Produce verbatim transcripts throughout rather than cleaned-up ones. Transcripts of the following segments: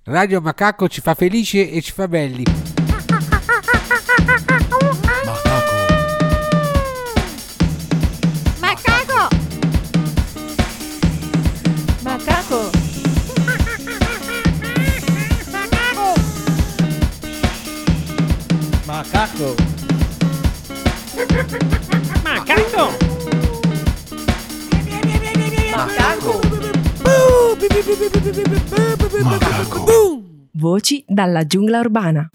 Radio Macaco ci fa felici e ci fa belli. Macaco. Macaco. Macaco. Macaco. Macaco. Macaco. Voci dalla giungla urbana.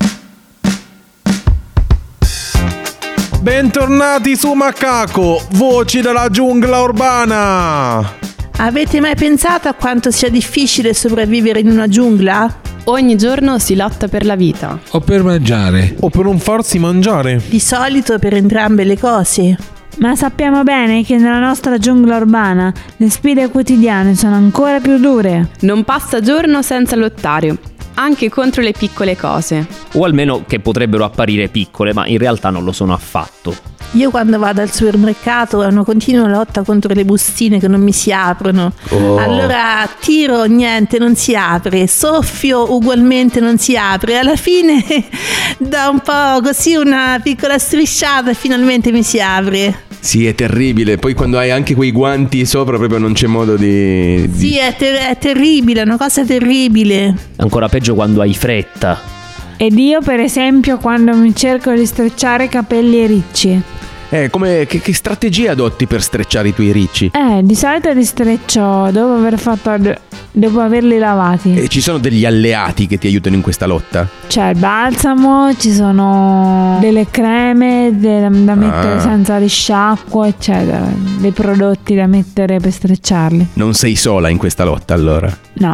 Bentornati su Macaco, voci dalla giungla urbana. Avete mai pensato a quanto sia difficile sopravvivere in una giungla? Ogni giorno si lotta per la vita. O per mangiare. O per non farsi mangiare. Di solito per entrambe le cose. Ma sappiamo bene che nella nostra giungla urbana le sfide quotidiane sono ancora più dure. Non passa giorno senza lottare, anche contro le piccole cose. O almeno che potrebbero apparire piccole, ma in realtà non lo sono affatto. Io quando vado al supermercato è una continua lotta contro le bustine che non mi si aprono. Oh. Allora tiro, niente, non si apre. Soffio, ugualmente non si apre. Alla fine da un po' così una piccola strisciata e finalmente mi si apre. Sì, è terribile. Poi quando hai anche quei guanti sopra proprio non c'è modo di... di... Sì, è, ter- è terribile, è una cosa terribile. Ancora peggio quando hai fretta. Ed io per esempio quando mi cerco di strecciare capelli e ricci. Eh, come, che, che strategie adotti per strecciare i tuoi ricci? Eh, di solito li streccio dopo aver fatto dopo averli lavati. E ci sono degli alleati che ti aiutano in questa lotta? C'è il balsamo, ci sono delle creme de- da mettere Ah. senza risciacquo, eccetera. Dei prodotti da mettere per strecciarli. Non sei sola in questa lotta allora? No.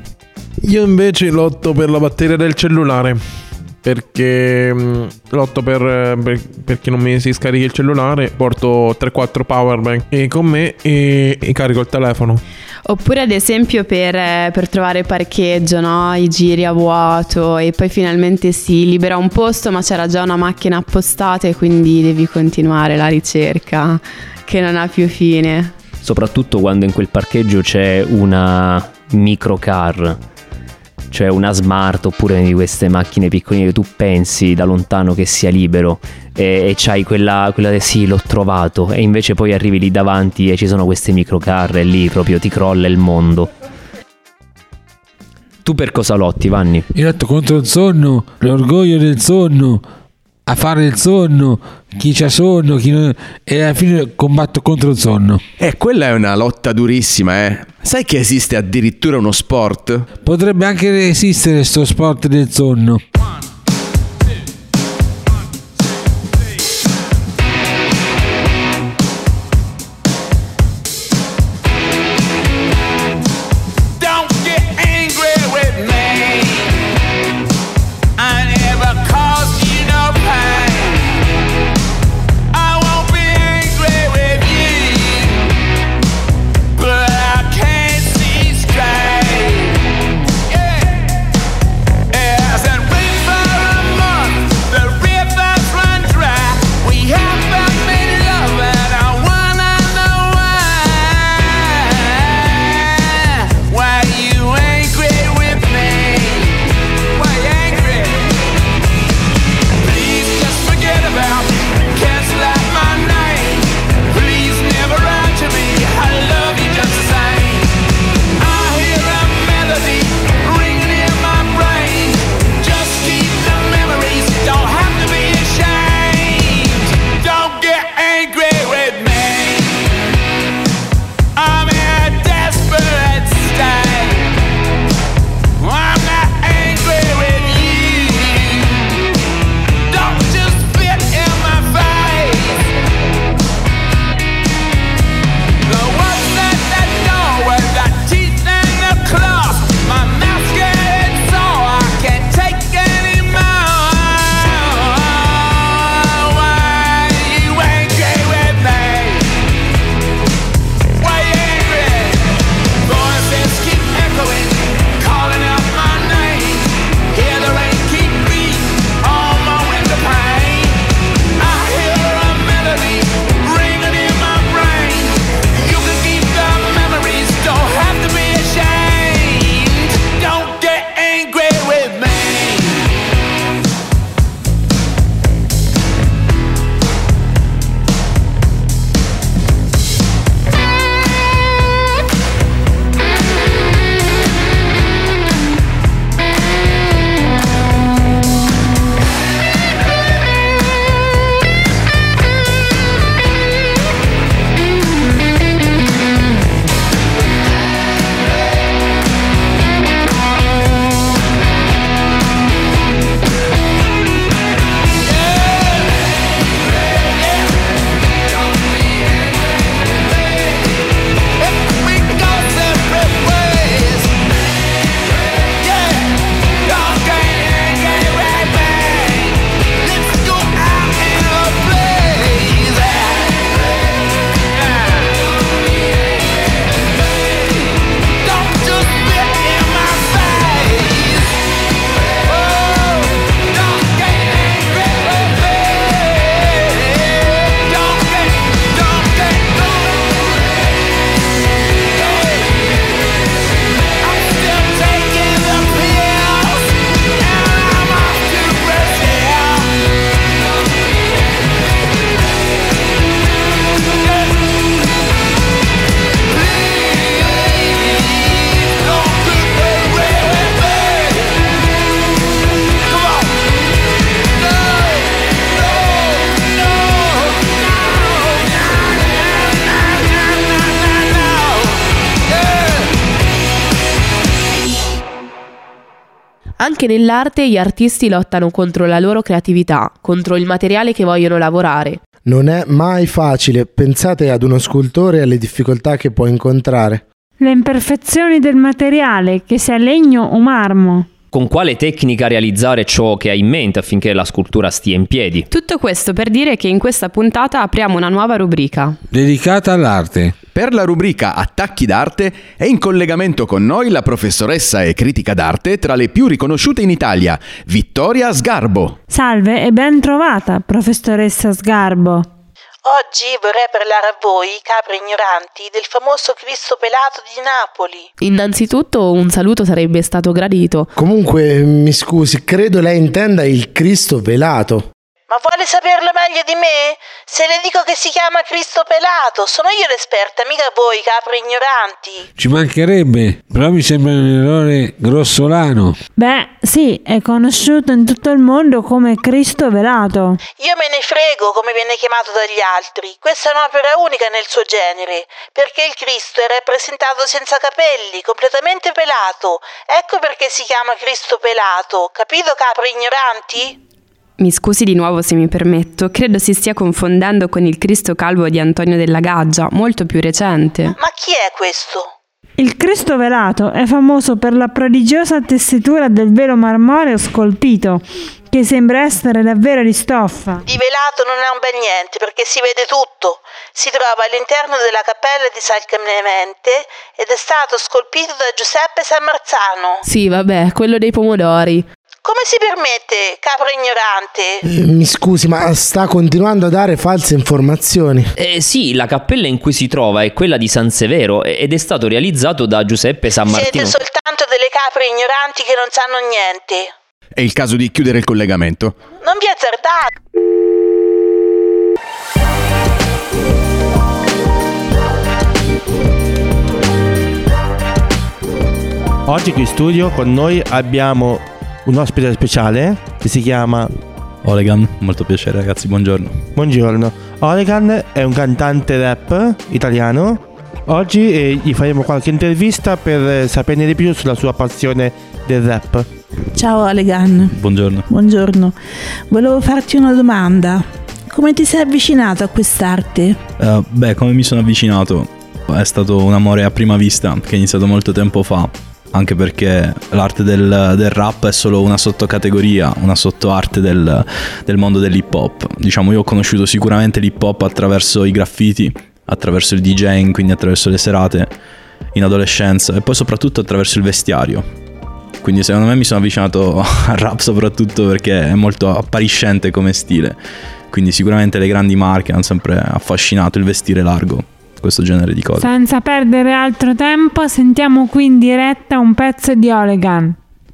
Io invece lotto per la batteria del cellulare. Perché mh, lotto per, per, per chi non mi si scarichi il cellulare. Porto tre quattro powerbank e con me e, e carico il telefono. Oppure ad esempio per, eh, per trovare parcheggio, no? I giri a vuoto e poi finalmente si libera un posto ma c'era già una macchina appostata e quindi devi continuare la ricerca che non ha più fine. Soprattutto quando in quel parcheggio c'è una microcar, cioè una smart oppure di queste macchine piccoline che tu pensi da lontano che sia libero e, e c'hai quella, quella di sì l'ho trovato e invece poi arrivi lì davanti e ci sono queste microcar e lì proprio ti crolla il mondo. Tu per cosa lotti, Vanni? Io lotto contro il sonno, l'orgoglio del sonno, a fare il sonno, chi c'ha sonno, chi non... e alla fine combatto contro il sonno. Eh, quella è una lotta durissima, eh. Sai che esiste addirittura uno sport? Potrebbe anche esistere sto sport del sonno. Yeah. As and rain Anche nell'arte gli artisti lottano contro la loro creatività, contro il materiale che vogliono lavorare. Non è mai facile, pensate ad uno scultore e alle difficoltà che può incontrare. Le imperfezioni del materiale, che sia legno o marmo. Con quale tecnica realizzare ciò che hai in mente affinché la scultura stia in piedi. Tutto questo per dire che in questa puntata apriamo una nuova rubrica dedicata all'arte. Per la rubrica Attacchi d'arte è in collegamento con noi la professoressa e critica d'arte tra le più riconosciute in Italia, Vittoria Sgarbo. Salve e ben trovata, professoressa Sgarbo. Oggi vorrei parlare a voi, capre ignoranti, del famoso Cristo pelato di Napoli. Innanzitutto un saluto sarebbe stato gradito. Comunque, mi scusi, credo lei intenda il Cristo velato. Ma vuole saperlo meglio di me? Se le dico che si chiama Cristo pelato, sono io l'esperta, mica voi, capre ignoranti. Ci mancherebbe, però mi sembra un errore grossolano. Beh, sì, è conosciuto in tutto il mondo come Cristo velato. Io me ne frego come viene chiamato dagli altri. Questa è un'opera unica nel suo genere, perché il Cristo è rappresentato senza capelli, completamente pelato. Ecco perché si chiama Cristo pelato. Capito, capre ignoranti? Mi scusi di nuovo se mi permetto, credo si stia confondendo con il Cristo calvo di Antonio della Gaggia, molto più recente. Ma chi è questo? Il Cristo velato è famoso per la prodigiosa tessitura del velo marmoreo scolpito, che sembra essere davvero di stoffa. Di velato non è un bel niente, perché si vede tutto. Si trova all'interno della cappella di San Clemente ed è stato scolpito da Giuseppe Sammarzano. Sì, vabbè, quello dei pomodori. Come si permette, capro ignorante? Eh, mi scusi, ma sta continuando a dare false informazioni. Eh sì, la cappella in cui si trova è quella di San Severo ed è stato realizzato da Giuseppe Sammartino. Siete soltanto delle capre ignoranti che non sanno niente. È il caso di chiudere il collegamento. Non vi azzardate. Oggi qui in studio con noi abbiamo un ospite speciale che si chiama Olegan. Molto piacere ragazzi, buongiorno. Buongiorno. Olegan è un cantante rap italiano. Oggi eh, gli faremo qualche intervista per saperne di più sulla sua passione del rap. Ciao Olegan. Buongiorno. Buongiorno. Volevo farti una domanda. Come ti sei avvicinato a quest'arte? Uh, beh, come mi sono avvicinato? È stato un amore a prima vista che è iniziato molto tempo fa. Anche perché l'arte del, del rap è solo una sottocategoria, una sottoarte del, del mondo dell'hip hop. Diciamo, io ho conosciuto sicuramente l'hip hop attraverso i graffiti, attraverso il DJing, quindi attraverso le serate in adolescenza e poi soprattutto attraverso il vestiario. Quindi secondo me mi sono avvicinato al rap soprattutto perché è molto appariscente come stile. Quindi sicuramente le grandi marche hanno sempre affascinato il vestire largo, questo genere di cose. Senza perdere altro tempo, sentiamo qui in diretta un pezzo di Olegan.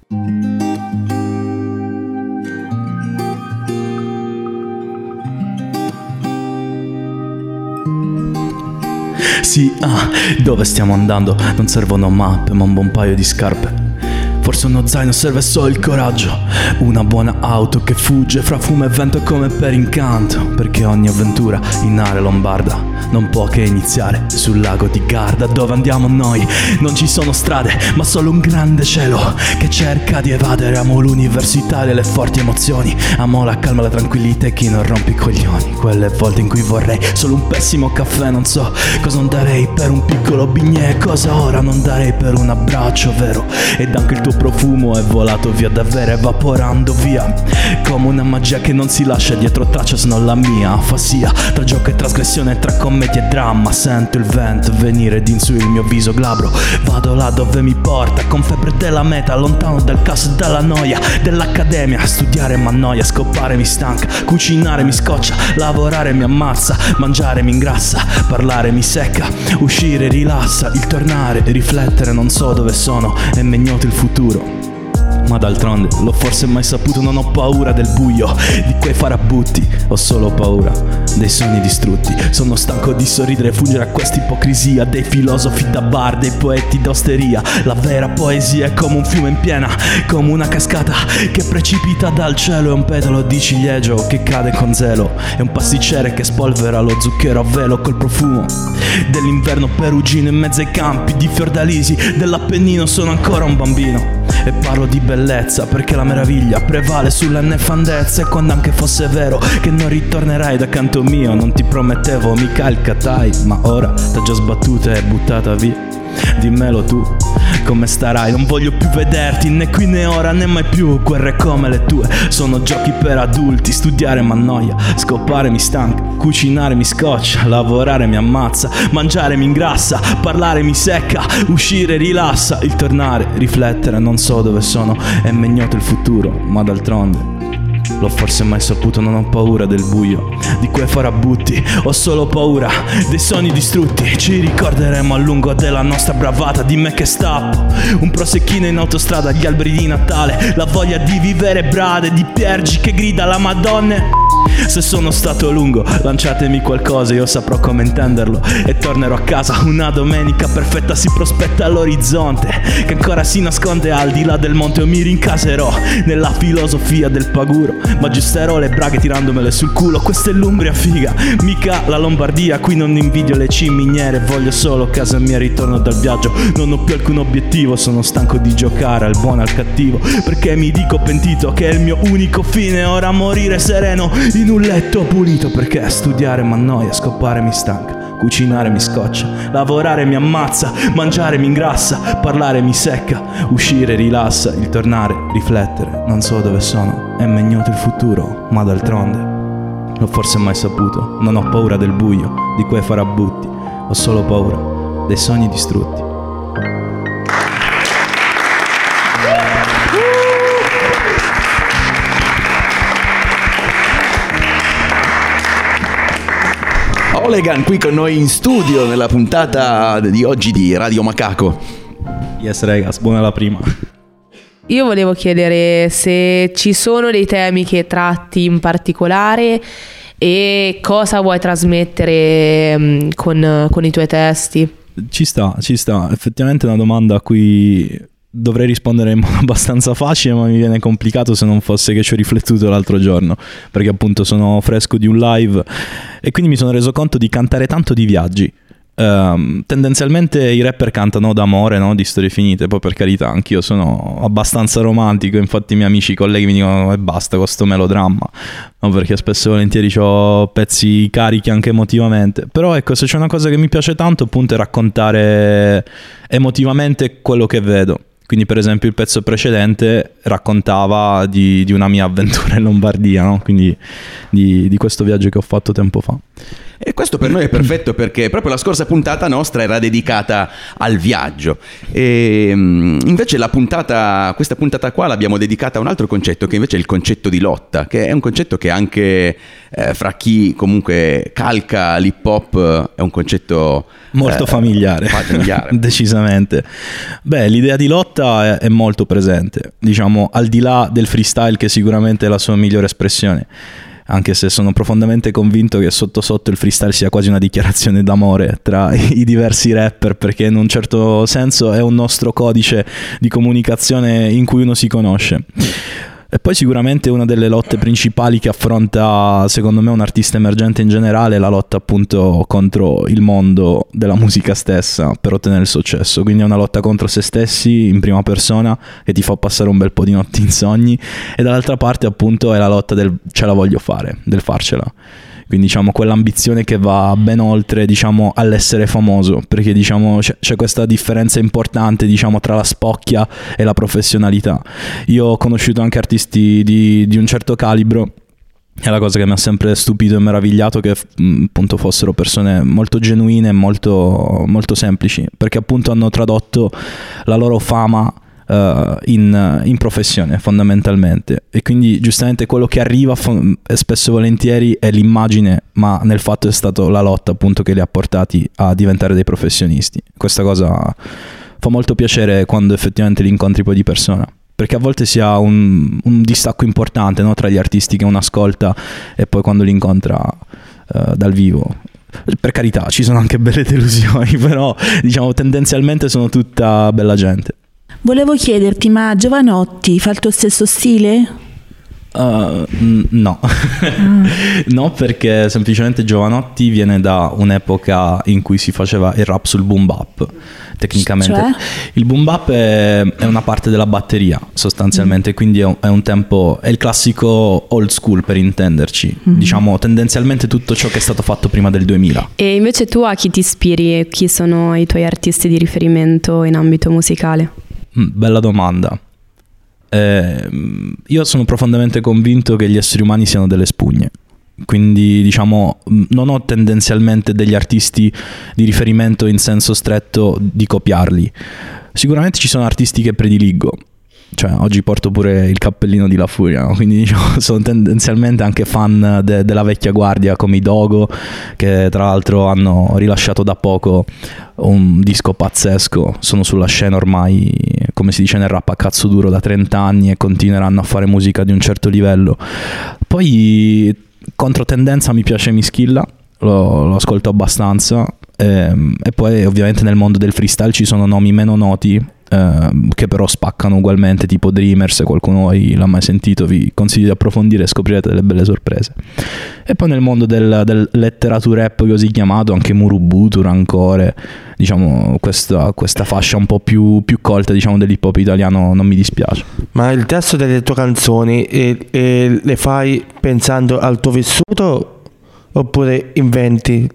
Sì, ah, dove stiamo andando? Non servono mappe, ma un buon paio di scarpe. Forse uno zaino, serve solo il coraggio. Una buona auto che fugge fra fumo e vento come per incanto. Perché ogni avventura in area lombarda non può che iniziare sul lago di Garda. Dove andiamo noi? Non ci sono strade, ma solo un grande cielo che cerca di evadere. Amo l'università e le forti emozioni. Amo la calma, la tranquillità e chi non rompe i coglioni. Quelle volte in cui vorrei solo un pessimo caffè. Non so cosa non darei per un piccolo bignè. Cosa ora non darei per un abbraccio vero. Ed anche il tuo profumo è volato via davvero, evaporando via come una magia che non si lascia dietro traccia se non la mia afasia. Tra gioco e trasgressione, tra commedia e dramma, sento il vento venire d'insu il mio viso glabro. Vado là dove mi porta, con febbre della meta, lontano dal caos e dalla noia dell'accademia. Studiare m'annoia, scopare mi stanca, cucinare mi scoccia, lavorare mi ammazza, mangiare mi ingrassa, parlare mi secca, uscire rilassa, il tornare, riflettere non so dove sono e mi ignoto il futuro. Ma d'altronde l'ho forse mai saputo, non ho paura del buio, di quei farabutti, ho solo paura dei sogni distrutti. Sono stanco di sorridere e fungere a questa ipocrisia dei filosofi da bar, dei poeti d'osteria. La vera poesia è come un fiume in piena, come una cascata che precipita dal cielo. È un petalo di ciliegio che cade con zelo, è un pasticcere che spolvera lo zucchero a velo col profumo dell'inverno perugino in mezzo ai campi di fiordalisi dell'Appennino. Sono ancora un bambino E parlo di bellezza perché la meraviglia prevale sulla nefandezza. E quando anche fosse vero che non ritornerai da canto mio, non ti promettevo mica il Katai, ma ora t'ha già sbattuta e buttata via. Dimmelo tu, come starai? Non voglio più vederti né qui né ora né mai più. Guerre come le tue sono giochi per adulti. Studiare m'annoia, scopare mi stanca, cucinare mi scoccia, lavorare mi ammazza, mangiare mi ingrassa, parlare mi secca, uscire rilassa. Il tornare, riflettere, non so dove sono, è megnoto il futuro, ma d'altronde l'ho forse mai saputo, non ho paura del buio di quei farabutti, ho solo paura dei sogni distrutti. Ci ricorderemo a lungo della nostra bravata, di me che stappo un prosecchino in autostrada, gli alberi di Natale, la voglia di vivere brade, di Piergi che grida la Madonna. Se sono stato lungo, lanciatemi qualcosa, io saprò come intenderlo e tornerò a casa. Una domenica perfetta si prospetta all'orizzonte, che ancora si nasconde al di là del monte. Io mi rincaserò nella filosofia del paguro, ma aggiusterò le braghe tirandomele sul culo. Questa è l'Umbria figa, mica la Lombardia. Qui non invidio le ciminiere, voglio solo casa mia, ritorno dal viaggio. Non ho più alcun obiettivo, sono stanco di giocare al buono e al cattivo, perché mi dico pentito che è il mio unico fine. Ora morire sereno in un letto pulito, perché studiare m'annoia, scopare mi stanca, cucinare mi scoccia, lavorare mi ammazza, mangiare mi ingrassa, parlare mi secca, uscire rilassa. Il tornare, riflettere, non so dove sono, è megnoto il futuro, ma d'altronde l'ho forse mai saputo. Non ho paura del buio, di quei farabutti, ho solo paura dei sogni distrutti. Olegan qui con noi in studio nella puntata di oggi di Radio Macaco. Yes ragazzi, buona la prima. Io volevo chiedere se ci sono dei temi che tratti in particolare e cosa vuoi trasmettere mh, con, con i tuoi testi. Ci sta, ci sta. Effettivamente è una domanda a cui dovrei rispondere in modo abbastanza facile, ma mi viene complicato se non fosse che ci ho riflettuto l'altro giorno, perché appunto sono fresco di un live e quindi mi sono reso conto di cantare tanto di viaggi. Um, tendenzialmente i rapper cantano d'amore, no? Di storie finite. Poi per carità, anch'io sono abbastanza romantico, infatti i miei amici, i colleghi mi dicono e basta con sto melodramma, no? Perché spesso e volentieri ho pezzi carichi anche emotivamente. Però ecco, se c'è una cosa che mi piace tanto appunto è raccontare emotivamente quello che vedo. Quindi per esempio il pezzo precedente raccontava di, di una mia avventura in Lombardia, no? Quindi di, di questo viaggio che ho fatto tempo fa. E questo per noi è perfetto perché proprio la scorsa puntata nostra era dedicata al viaggio e invece la puntata, questa puntata qua l'abbiamo dedicata a un altro concetto che invece è il concetto di lotta, che è un concetto che anche eh, fra chi comunque calca l'hip hop è un concetto molto eh, familiare, familiare. Decisamente. Beh, l'idea di lotta è, è molto presente, diciamo, al di là del freestyle che sicuramente è la sua migliore espressione. Anche se sono profondamente convinto che sotto sotto il freestyle sia quasi una dichiarazione d'amore tra i diversi rapper, perché in un certo senso è un nostro codice di comunicazione in cui uno si conosce. E poi sicuramente una delle lotte principali che affronta secondo me un artista emergente in generale è la lotta appunto contro il mondo della musica stessa per ottenere il successo. Quindi è una lotta contro se stessi in prima persona che ti fa passare un bel po' di notti insonni, e dall'altra parte appunto è la lotta del ce la voglio fare, del farcela. Quindi diciamo quell'ambizione che va ben oltre, diciamo, all'essere famoso, perché diciamo c'è, c'è questa differenza importante, diciamo, tra la spocchia e la professionalità. Io ho conosciuto anche artisti di, di un certo calibro, è la cosa che mi ha sempre stupito e meravigliato, che appunto fossero persone molto genuine e molto, molto semplici, perché appunto hanno tradotto la loro fama Uh, in, in professione fondamentalmente, e quindi giustamente quello che arriva fo- spesso e volentieri è l'immagine, ma nel fatto è stato la lotta appunto che li ha portati a diventare dei professionisti. Questa cosa fa molto piacere quando effettivamente li incontri poi di persona, perché a volte si ha un, un distacco importante, no? Tra gli artisti che uno ascolta e poi quando li incontra uh, dal vivo. Per carità, ci sono anche belle delusioni, però diciamo tendenzialmente sono tutta bella gente. Volevo chiederti, ma Jovanotti fa il tuo stesso stile? Uh, no, ah. No, perché semplicemente Jovanotti viene da un'epoca in cui si faceva il rap sul boom bap, tecnicamente. Cioè? Il boom bap è, è una parte della batteria sostanzialmente, mm. quindi è un, è un tempo, è il classico old school per intenderci, mm. diciamo tendenzialmente tutto ciò che è stato fatto prima del duemila. E invece tu a chi ti ispiri e chi sono i tuoi artisti di riferimento in ambito musicale? Mm, bella domanda. Eh, io sono profondamente convinto che gli esseri umani siano delle spugne, quindi diciamo non ho tendenzialmente degli artisti di riferimento in senso stretto di copiarli. Sicuramente ci sono artisti che prediligo, cioè oggi porto pure il cappellino di La Furia, no? Quindi diciamo, sono tendenzialmente anche fan de- della vecchia guardia come i Dogo, che tra l'altro hanno rilasciato da poco un disco pazzesco, sono sulla scena ormai, come si dice nel rap, a cazzo duro da trenta anni e continueranno a fare musica di un certo livello. Poi controtendenza mi piace Mischilla, lo, lo ascolto abbastanza, e, e poi ovviamente nel mondo del freestyle ci sono nomi meno noti eh, che però spaccano ugualmente, tipo Dreamers. Se qualcuno l'ha mai sentito vi consiglio di approfondire e scoprirete delle belle sorprese. E poi nel mondo del, del letteratura rap così chiamato, anche Murubutu, Rancore, diciamo questa, questa fascia un po' più, più colta, diciamo, dell'hip hop italiano non mi dispiace. Ma il testo delle tue canzoni eh, eh, le fai pensando al tuo vissuto oppure inventi?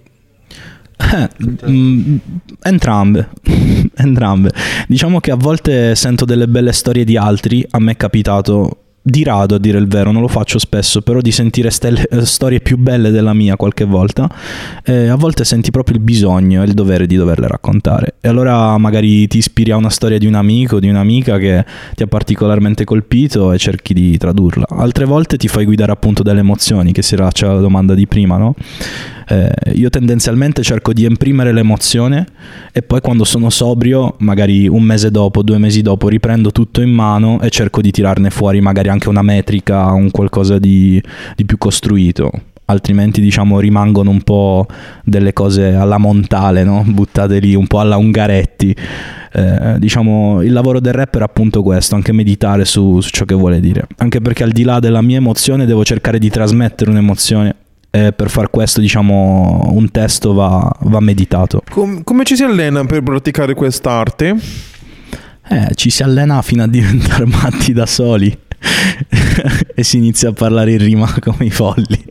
Eh, mh, entrambe entrambe diciamo che a volte sento delle belle storie di altri. A me è capitato di rado, a dire il vero, non lo faccio spesso, però di sentire stelle, storie più belle della mia qualche volta, e a volte senti proprio il bisogno e il dovere di doverle raccontare, e allora magari ti ispiri a una storia di un amico, di un'amica che ti ha particolarmente colpito e cerchi di tradurla. Altre volte ti fai guidare appunto dalle emozioni, che si rilaccia alla domanda di prima, no? Eh, io tendenzialmente cerco di imprimere l'emozione e poi quando sono sobrio, magari un mese dopo, due mesi dopo, riprendo tutto in mano e cerco di tirarne fuori magari anche una metrica, un qualcosa di, di più costruito. Altrimenti diciamo rimangono un po' delle cose alla Montale, no? Buttate lì un po' alla Ungaretti. Eh, diciamo il lavoro del rapper è appunto questo, anche meditare su, su ciò che vuole dire, anche perché al di là della mia emozione devo cercare di trasmettere un'emozione. E per far questo, diciamo, un testo va, va meditato. Com- come ci si allena per praticare quest'arte? Eh, ci si allena fino a diventare matti da soli e si inizia a parlare in rima come i folli.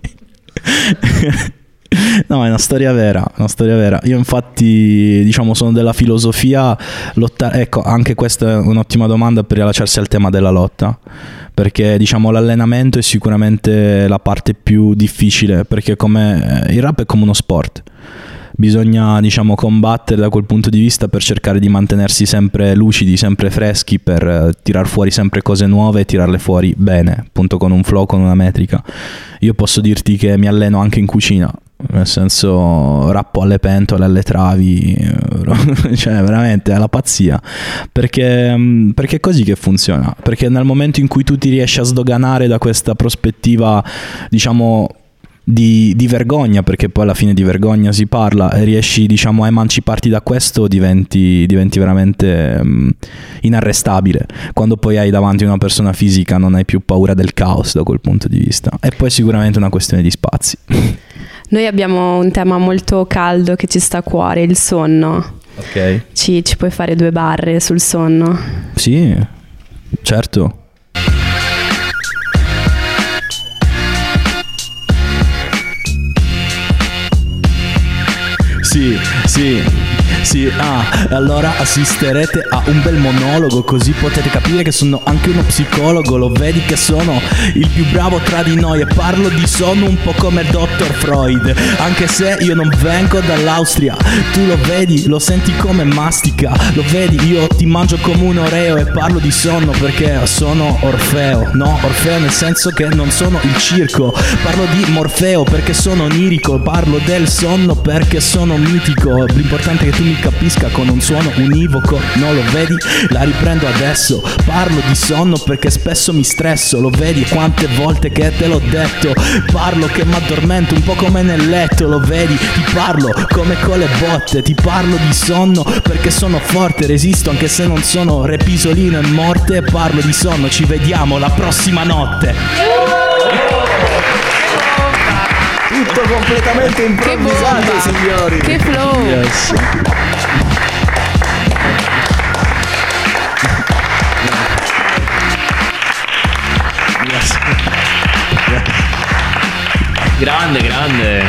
No, è una storia vera, una storia vera. Io infatti, diciamo, sono della filosofia lotta- ecco, anche questa è un'ottima domanda per riallacciarsi al tema della lotta, perché diciamo l'allenamento è sicuramente la parte più difficile, perché come il rap è come uno sport. Bisogna, diciamo, combattere da quel punto di vista per cercare di mantenersi sempre lucidi, sempre freschi, per tirar fuori sempre cose nuove e tirarle fuori bene, appunto con un flow, con una metrica. Io posso dirti che mi alleno anche in cucina, nel senso rappo alle pentole, alle travi, cioè veramente è la pazzia, perché, perché è così che funziona, perché nel momento in cui tu ti riesci a sdoganare da questa prospettiva, diciamo, Di, di vergogna, perché poi alla fine di vergogna si parla, e riesci, diciamo, a emanciparti da questo, diventi, diventi veramente um, inarrestabile. Quando poi hai davanti una persona fisica non hai più paura del caos da quel punto di vista. E poi sicuramente una questione di spazi. Noi abbiamo un tema molto caldo che ci sta a cuore, il sonno. Ok. Ci, ci puoi fare due barre sul sonno? Sì, certo. Sì, sì, sì, ah, allora assisterete a un bel monologo, così potete capire che sono anche uno psicologo. Lo vedi che sono il più bravo tra di noi e parlo di sonno un po' come il dottor Freud, anche se io non vengo dall'Austria. Tu lo vedi, lo senti come mastica, lo vedi, io ti mangio come un oreo e parlo di sonno perché sono Orfeo. No, Orfeo nel senso che non sono il circo, parlo di Morfeo perché sono onirico, parlo del sonno perché sono mitico. L'importante è che tu mi capisca con un suono univoco, no, lo vedi? La riprendo adesso, parlo di sonno perché spesso mi stresso, lo vedi quante volte che te l'ho detto, parlo che mi addormento un po' come nel letto, lo vedi? Ti parlo come con le botte, ti parlo di sonno perché sono forte, resisto anche se non sono Repisolino e morte, parlo di sonno, ci vediamo la prossima notte. Tutto completamente improvvisato, signori. Che flow. Yes. Grande, grande.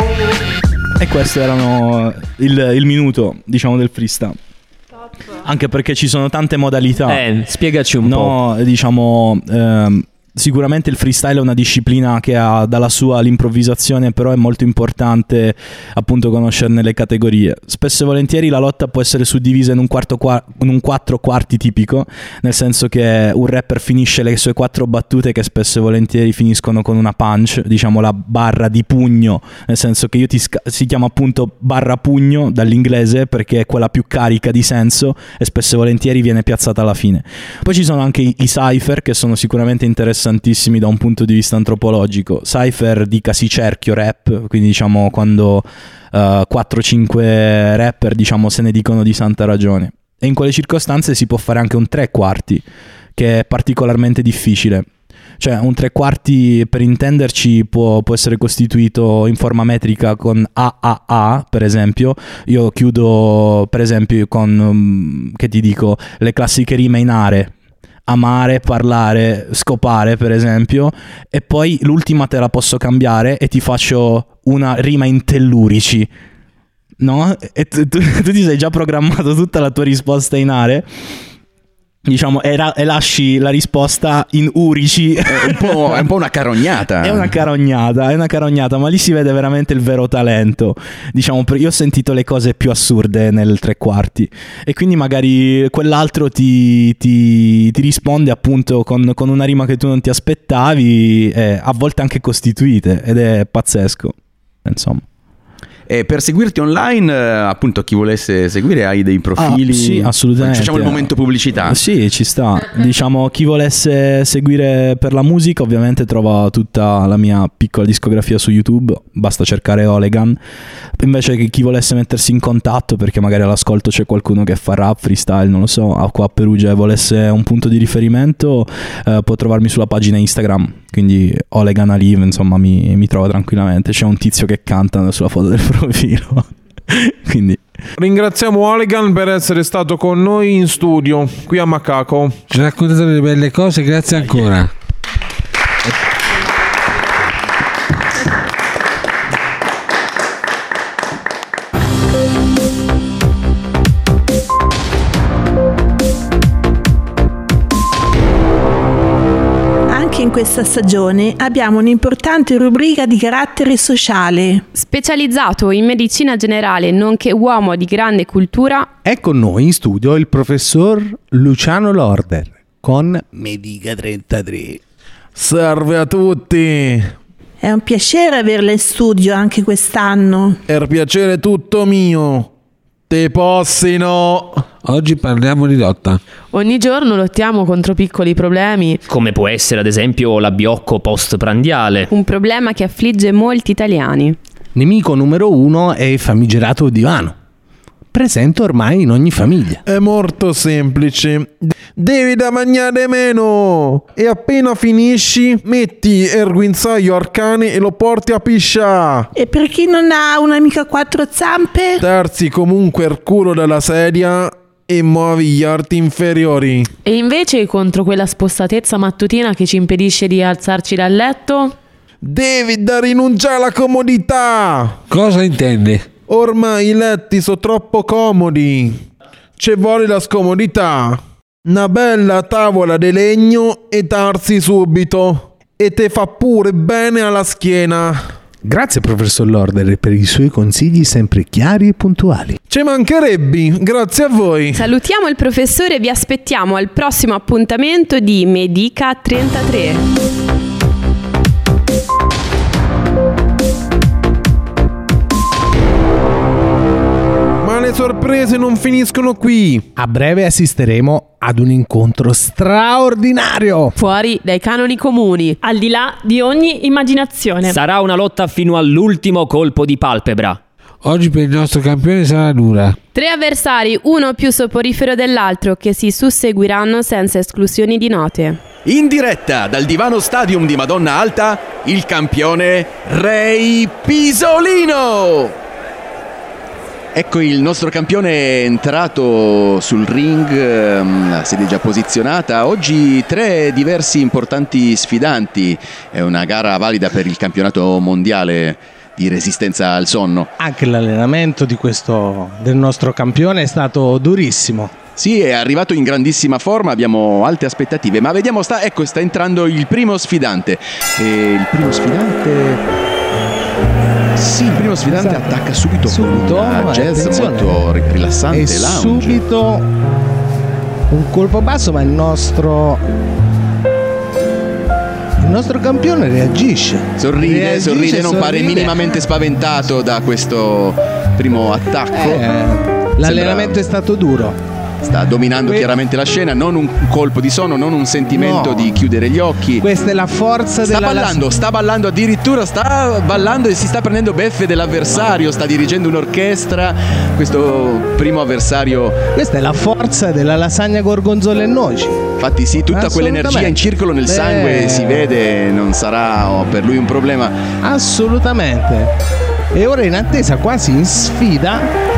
E questo erano il, il minuto, diciamo, del freestyle. Anche perché ci sono tante modalità. Eh, spiegaci un no, po'. Diciamo, ehm, sicuramente il freestyle è una disciplina che ha dalla sua l'improvvisazione, però è molto importante appunto conoscerne le categorie. Spesso e volentieri la lotta può essere suddivisa in un, quarto qua- in un quattro quarti tipico, nel senso che un rapper finisce le sue quattro battute che spesso e volentieri finiscono con una punch, diciamo la barra di pugno, nel senso che io ti sca- si chiama appunto barra pugno dall'inglese perché è quella più carica di senso e spesso e volentieri viene piazzata alla fine. Poi ci sono anche i, i cypher che sono sicuramente interessanti da un punto di vista antropologico. Cypher dicasi cerchio rap, quindi diciamo quando uh, quattro cinque rapper diciamo se ne dicono di santa ragione, e in quelle circostanze si può fare anche un tre quarti che è particolarmente difficile. Cioè un tre quarti, per intenderci, può, può essere costituito in forma metrica con A A A, per esempio. Io chiudo per esempio con um, che ti dico le classiche rime in are: amare, parlare, scopare, per esempio, e poi l'ultima te la posso cambiare e ti faccio una rima in tellurici, no? E tu, tu, tu ti sei già programmato tutta la tua risposta in are, diciamo, e, ra- e lasci la risposta in urici. È un po', è un po' una carognata. È una carognata, è una carognata, ma lì si vede veramente il vero talento. Diciamo, io ho sentito le cose più assurde nel tre quarti e quindi magari quell'altro ti, ti, ti risponde appunto con, con una rima che tu non ti aspettavi, eh, a volte anche costituite, ed è pazzesco, insomma. E per seguirti online, eh, appunto, chi volesse seguire, hai dei profili? Ah, sì, assolutamente. Facciamo il momento pubblicità. Sì, ci sta. Diciamo, chi volesse seguire per la musica, ovviamente trova tutta la mia piccola discografia su YouTube, basta cercare Olegan. Invece che chi volesse mettersi in contatto, perché magari all'ascolto c'è qualcuno che fa rap, freestyle, non lo so, qua a Perugia, e volesse un punto di riferimento, eh, può trovarmi sulla pagina Instagram, quindi Olegan Alive, insomma mi, mi trova tranquillamente. C'è un tizio che canta sulla foto del profilo. Quindi ringraziamo Olegan per essere stato con noi in studio qui a Macaco. Ci ha raccontato delle belle cose, grazie ancora. In questa stagione abbiamo un'importante rubrica di carattere sociale. Specializzato in medicina generale, nonché uomo di grande cultura, è con noi in studio il professor Luciano Lorder con Medica trentatré. Salve a tutti! È un piacere averla in studio anche quest'anno. È un piacere tutto mio. Te possino. Oggi parliamo di lotta. Ogni giorno lottiamo contro piccoli problemi, come può essere ad esempio l'abbiocco postprandiale, un problema che affligge molti italiani. Nemico numero uno è il famigerato divano, presente ormai in ogni famiglia. È molto semplice. Devi da mangiare meno e appena finisci metti il guinzaglio al cane e lo porti a piscià. E per chi non ha un'amica a quattro zampe? Darsi comunque il culo dalla sedia e muovi gli arti inferiori. E invece contro quella spostatezza mattutina che ci impedisce di alzarci dal letto? Devi da rinunciare alla comodità. Cosa intende? Ormai i letti sono troppo comodi. Ci vuole la scomodità. Una bella tavola di legno e tarsi subito. E te fa pure bene alla schiena. Grazie professor Lorder per i suoi consigli sempre chiari e puntuali. Ci mancherebbe, grazie a voi. Salutiamo il professore e vi aspettiamo al prossimo appuntamento di Medica trentatré. Le sorprese non finiscono qui. A breve assisteremo ad un incontro straordinario, fuori dai canoni comuni, al di là di ogni immaginazione. Sarà una lotta fino all'ultimo colpo di palpebra. Oggi per il nostro campione sarà dura. Tre avversari, uno più soporifero dell'altro, che si susseguiranno senza esclusioni di note. In diretta dal Divano Stadium di Madonna Alta, il campione Ray Pisolino. Ecco il nostro campione entrato sul ring, la sedia già posizionata. Oggi tre diversi importanti sfidanti, è una gara valida per il campionato mondiale di resistenza al sonno. Anche l'allenamento di questo, del nostro campione è stato durissimo. Sì, è arrivato in grandissima forma, abbiamo alte aspettative, ma vediamo, sta, ecco, sta entrando il primo sfidante. E il primo sfidante... Sì, il primo sfidante esatto. attacca subito, subito con una jazz attenzione. molto rilassante. E lounge. subito un colpo basso, ma il nostro il nostro campione reagisce. Sorride, reagisce, sorride, non sorride. pare minimamente spaventato da questo primo attacco. Eh, l'allenamento Sembra... è stato duro. Sta dominando que- chiaramente la scena, non un colpo di sonno, non un sentimento no. di chiudere gli occhi. Questa è la forza sta della... Sta ballando, sta ballando addirittura, sta ballando e si sta prendendo beffe dell'avversario, sta dirigendo un'orchestra, questo primo avversario. Questa è la forza della lasagna gorgonzola e noci. Infatti sì, tutta quell'energia in circolo nel Beh. sangue si vede, non sarà oh, per lui un problema. Assolutamente. E ora in attesa, quasi in sfida.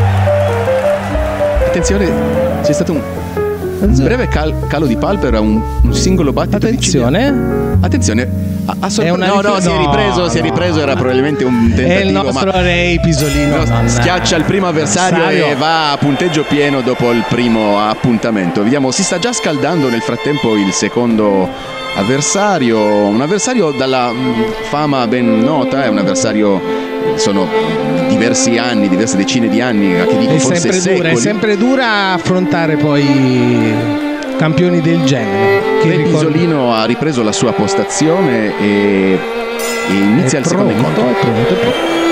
Attenzione. C'è stato un breve cal- calo di palpebra, un, un singolo battito. Attenzione. Di Attenzione. A, a sorpre- no, no, si è ripreso, no, si è ripreso, no. Era probabilmente un tentativo. È il nostro ma Ray Pisolino. No, schiaccia il primo avversario, avversario e va a punteggio pieno dopo il primo appuntamento. Vediamo, si sta già scaldando nel frattempo il secondo avversario. Un avversario dalla fama ben nota, è un avversario... Sono diversi anni, diverse decine di anni, che dico è forse sempre secoli. dura, è sempre dura affrontare poi campioni del genere. Che Ray ricordo... Pisolino ha ripreso la sua postazione e, e inizia è il pronto, secondo incontro. È pronto, è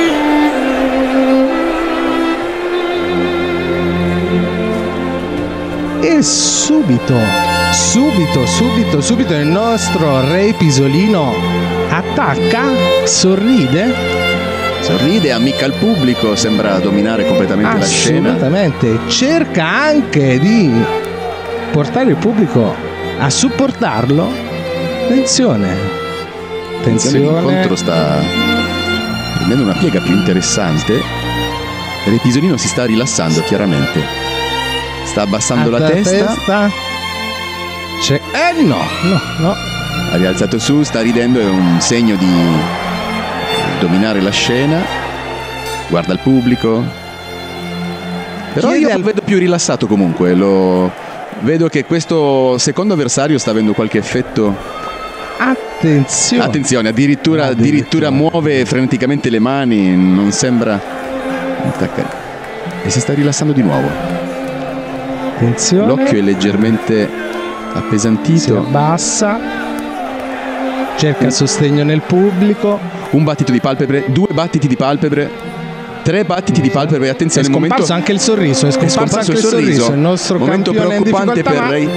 pronto. E subito, subito, subito, subito il nostro Ray Pisolino attacca, sorride. Sorride, ammicca il pubblico, sembra dominare completamente la scena. Assolutamente, cerca anche di portare il pubblico a supportarlo. Attenzione, attenzione. L'incontro sta prendendo una piega più interessante. Ray Pisolino si sta rilassando chiaramente. Sta abbassando la, la testa. testa. C'è... Eh no, no, no. Ha rialzato su, sta ridendo, è un segno di dominare la scena, guarda il pubblico, però Chiede io al... lo vedo più rilassato comunque, lo... vedo che questo secondo avversario sta avendo qualche effetto. Attenzione, attenzione, addirittura, addirittura muove freneticamente le mani, non sembra attaccare e si sta rilassando di nuovo. Attenzione, l'occhio è leggermente appesantito, si abbassa, cerca sostegno nel pubblico. Un battito di palpebre, due battiti di palpebre, tre battiti di palpebre. Attenzione, è scomparso momento... anche il sorriso. È scomparso, è scomparso anche il sorriso. sorriso. Il nostro momento preoccupante per ma... Ray.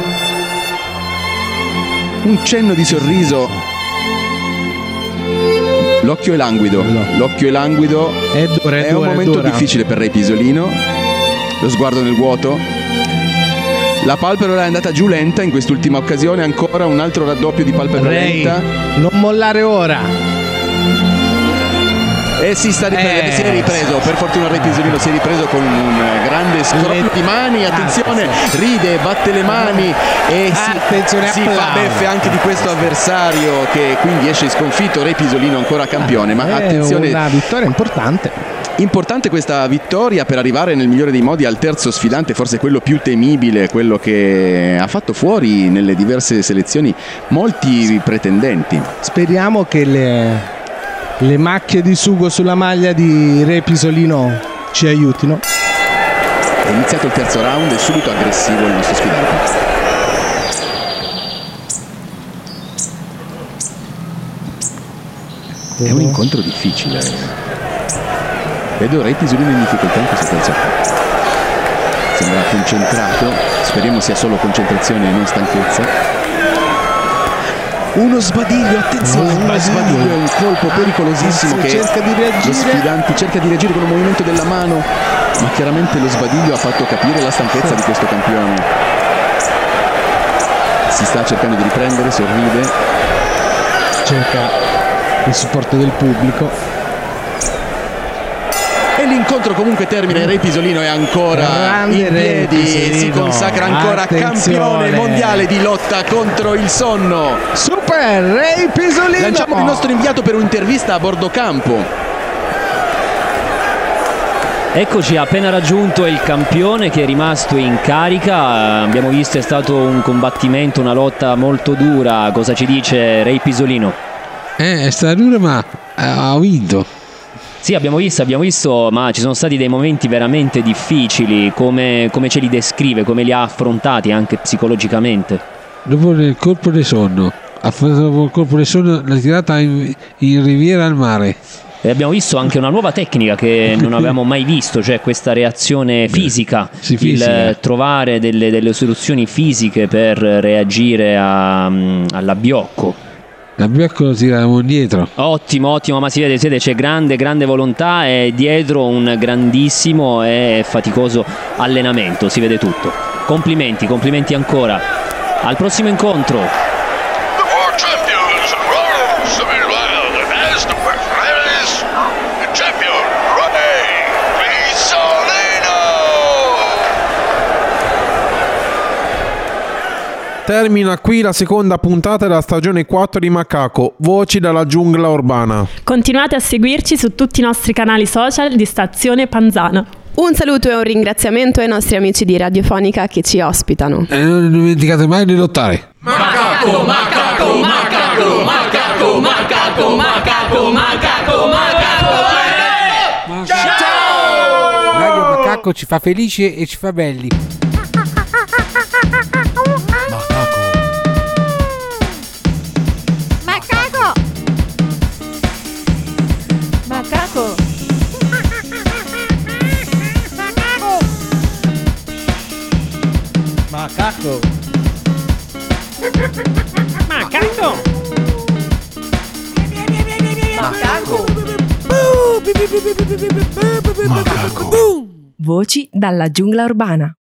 Un cenno di sorriso. L'occhio è languido. No. L'occhio è languido. È, dura, è, è dura, un momento è dura. difficile per Ray Pisolino. Lo sguardo nel vuoto. La palpebra è andata giù lenta in quest'ultima occasione. Ancora un altro raddoppio di palpebra Ray, lenta. Non mollare ora. E si sta riprendendo, eh, si è ripreso, per fortuna Ray Pisolino si è ripreso con un grande scrollio di mani, attenzione, ride, batte le mani e si, si fa beffe anche di questo avversario che quindi esce sconfitto. Ray Pisolino ancora campione, ma attenzione, è una vittoria importante. Importante questa vittoria per arrivare nel migliore dei modi al terzo sfidante, forse quello più temibile, quello che ha fatto fuori nelle diverse selezioni molti pretendenti. Speriamo che le... le macchie di sugo sulla maglia di Ray Pisolino ci aiutino. È iniziato il terzo round e subito aggressivo il nostro sfidante. È un incontro difficile. Vedo Ray Pisolino in difficoltà in questo terzo round. Sembra concentrato, speriamo sia solo concentrazione e non stanchezza. Uno sbadiglio, attenzione, uno sbadiglio, sbadiglio è un colpo pericolosissimo che cerca di reagire. Lo sfidante cerca di reagire con un movimento della mano, ma chiaramente lo sbadiglio ha fatto capire la stanchezza di questo campione. Si sta cercando di riprendere, sorride, cerca il supporto del pubblico. E l'incontro comunque termina, il Re Pisolino è ancora Grande in Re piedi e si Pisolino. consacra ancora Attenzione. campione mondiale di lotta contro il sonno. Super Re Pisolino. Lanciamo il nostro inviato per un'intervista a bordo campo. Eccoci, ha appena raggiunto il campione che è rimasto in carica. Abbiamo visto è stato un combattimento, una lotta molto dura. Cosa ci dice Re Pisolino? Eh, è stata dura, ma ha vinto. Sì, abbiamo visto, abbiamo visto, ma ci sono stati dei momenti veramente difficili. Come, come ce li descrive, come li ha affrontati anche psicologicamente? Dopo il colpo del sonno, ha fatto il colpo del sonno, l'ha tirata in, in riviera al mare. E abbiamo visto anche una nuova tecnica che non avevamo mai visto, cioè questa reazione fisica, Sì, il fisica. trovare delle, delle soluzioni fisiche per reagire a, all'abbiocco. L'abbiocco lo tiravamo indietro. Ottimo, ottimo, ma si vede, si vede, c'è grande, grande volontà e dietro un grandissimo e faticoso allenamento, si vede tutto. Complimenti, complimenti ancora. Al prossimo incontro. Termina qui la seconda puntata della stagione quattro di Macaco, Voci dalla giungla urbana. Continuate a seguirci su tutti i nostri canali social di Stazione Panzana. Un saluto e un ringraziamento ai nostri amici di Radiofonica che ci ospitano. E non dimenticate mai di lottare. Macaco, macaco, macaco, macaco, macaco, macaco, macaco, macaco. Ciao! Radio Macaco ci fa felici e ci fa belli. Macaco! Macaco! Macaco! Macaco! Macaco! Voci dalla giungla urbana.